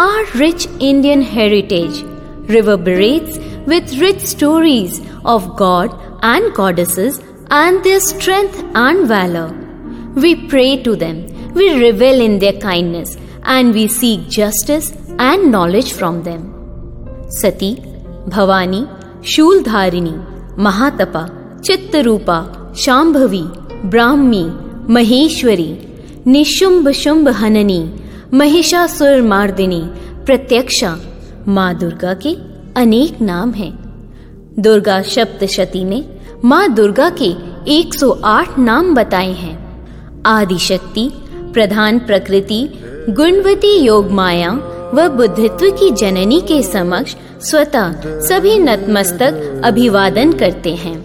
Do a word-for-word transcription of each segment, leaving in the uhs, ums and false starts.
Our rich Indian heritage reverberates with rich stories of God and goddesses and their strength and valor. We pray to them, we revel in their kindness, and we seek justice and knowledge from them. Sati, Bhavani, Shuldharini, Mahatapa, Chittarupa, Shambhavi, Brahmi, Maheshwari, Nishumbh Shumbh Hanani, Mahishasura मार्दिनी, प्रत्यक्षा, माँ दुर्गा के अनेक नाम हैं। दुर्गा सप्तशती में माँ दुर्गा के एक सौ आठ नाम बताए हैं। आदिशक्ति, प्रधान प्रकृति, गुणवती योग माया व बुद्धित्व की जननी के समक्ष स्वतः सभी नतमस्तक अभिवादन करते हैं।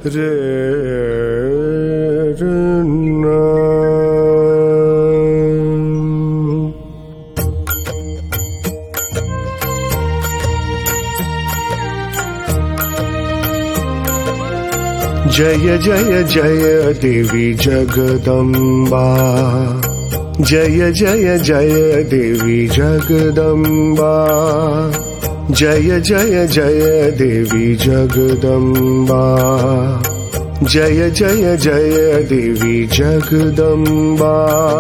जय जय जय देवी जगदम्बा, जय जय जय देवी जगदम्बा, जय जय जय देवी जगदम्बा, जय जय जय देवी जगदम्बा।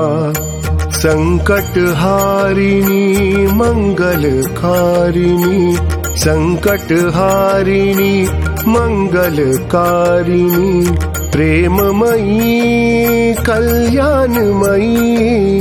संकट हारिणी मंगलकारिणी, संकट हारिणी मंगलकारिणी, प्रेममयी कल्याणमयी,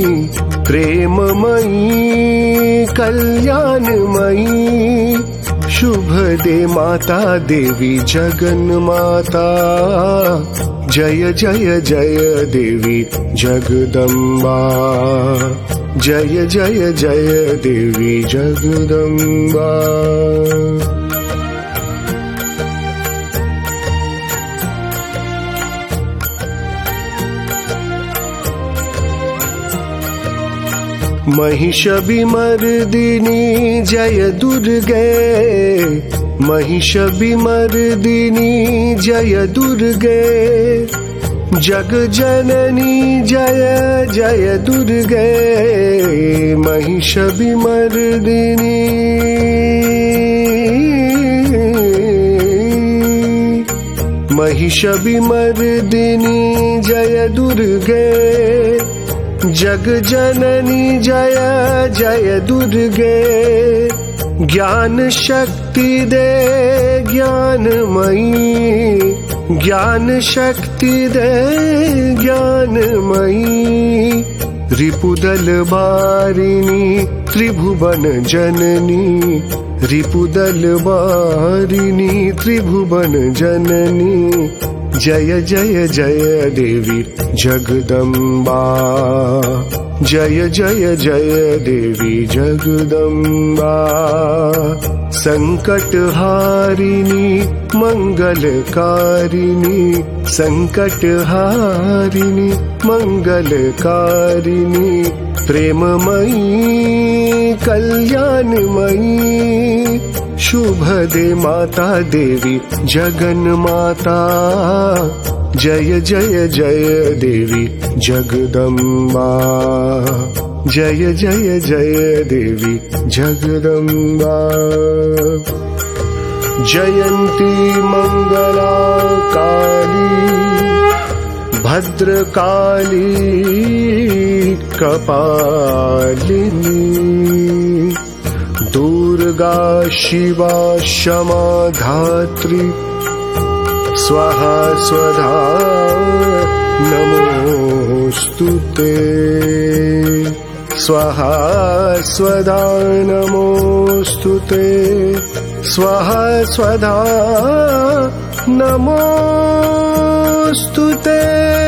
प्रेममयी कल्याणमयी। शुभ दे माता देवी जगन्माता, जय जय जय देवी जगदम्बा, जय जय जय देवी जगदम्बा। महिषाभिमर्दिनी जय दुर्गे, महिषाभिमर्दिनी जय दुर्गे, जग जननी जय जय दुर्गे, महिषाभिमर्दिनी। महिषाभिमर्दिनी जय दुर्गे, जग जननी जय जय दुर्गे। ज्ञान शक्ति दे ज्ञानमयी, ज्ञान शक्ति दे ज्ञानमयी। रिपुदल बारिणी त्रिभुवन जननी, रिपुदल बारिणी त्रिभुवन जननी। जय जय जय देवी जगदम्बा, जय जय जय देवी जगदम्बा। संकट हारिणी मंगलकारिणी, संकट हारिणी मंगलकारिणी। प्रेममयी कल्याणमयी, शुभ दे माता देवी जगन्माता, जय जय जय देवी जगदम्बा, जय जय जय देवी जगदम्बा। जयंती मंगला काली, भद्रकाली कपालिनी। दुर्गा शिवा क्षमा धात्री, स्वाहा स्वधा नमोस्तुते, स्वाहा स्वधा नमोस्तुते, स्वाहा स्वधा नमोस्तुते।